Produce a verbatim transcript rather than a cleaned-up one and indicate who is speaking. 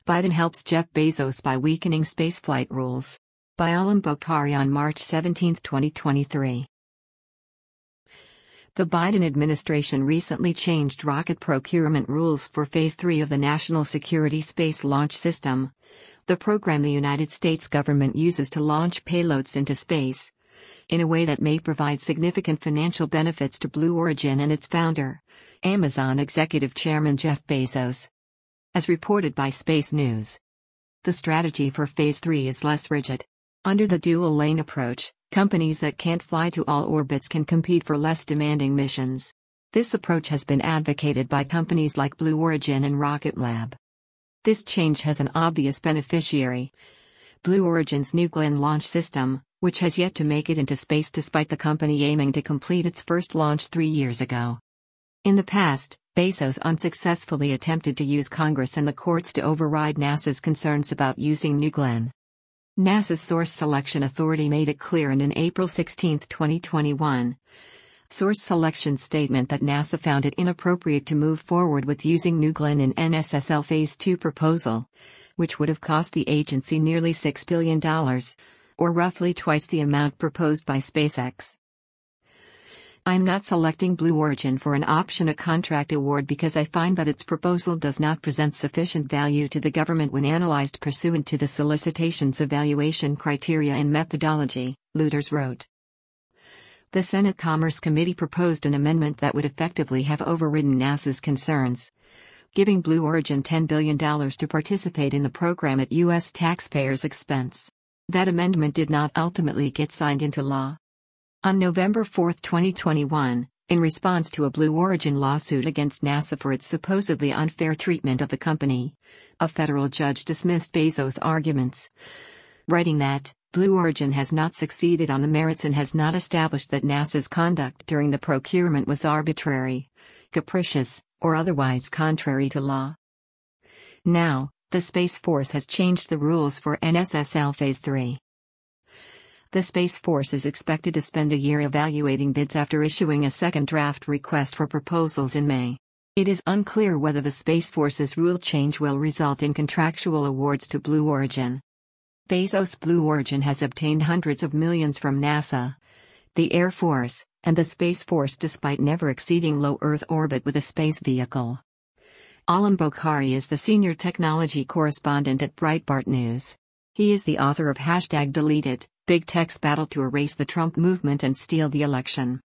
Speaker 1: Biden helps Jeff Bezos by weakening spaceflight rules. By Alam Bokhari on March seventeenth, twenty twenty-three. The Biden administration recently changed rocket procurement rules for Phase three of the National Security Space Launch System, the program the United States government uses to launch payloads into space, in a way that may provide significant financial benefits to Blue Origin and its founder, Amazon executive chairman Jeff Bezos. As reported by Space News, the strategy for Phase three is less rigid. Under the dual-lane approach, companies that can't fly to all orbits can compete for less demanding missions. This approach has been advocated by companies like Blue Origin and Rocket Lab. This change has an obvious beneficiary: Blue Origin's New Glenn launch system, which has yet to make it into space despite the company aiming to complete its first launch three years ago. In the past, Bezos unsuccessfully attempted to use Congress and the courts to override NASA's concerns about using New Glenn. NASA's Source Selection Authority made it clear in an April sixteenth, twenty twenty-one, source selection statement that NASA found it inappropriate to move forward with using New Glenn in N S S L Phase two proposal, which would have cost the agency nearly six billion dollars, or roughly twice the amount proposed by SpaceX. I'm not selecting Blue Origin for an option a contract award because I find that its proposal does not present sufficient value to the government when analyzed pursuant to the solicitation's evaluation criteria and methodology, Lueders wrote. The Senate Commerce Committee proposed an amendment that would effectively have overridden NASA's concerns, giving Blue Origin ten billion dollars to participate in the program at U S taxpayers' expense. That amendment did not ultimately get signed into law. On November fourth, twenty twenty-one, in response to a Blue Origin lawsuit against NASA for its supposedly unfair treatment of the company, a federal judge dismissed Bezos' arguments, writing that Blue Origin has not succeeded on the merits and has not established that NASA's conduct during the procurement was arbitrary, capricious, or otherwise contrary to law. Now, the Space Force has changed the rules for N S S L Phase three. The Space Force is expected to spend a year evaluating bids after issuing a second draft request for proposals in May. It is unclear whether the Space Force's rule change will result in contractual awards to Blue Origin. Bezos' Blue Origin has obtained hundreds of millions from NASA, the Air Force, and the Space Force despite never exceeding low Earth orbit with a space vehicle. Alam Bokhari is the senior technology correspondent at Breitbart News. He is the author of Hashtag Deleted, Big Tech's Battle to Erase the Trump Movement and Steal the Election.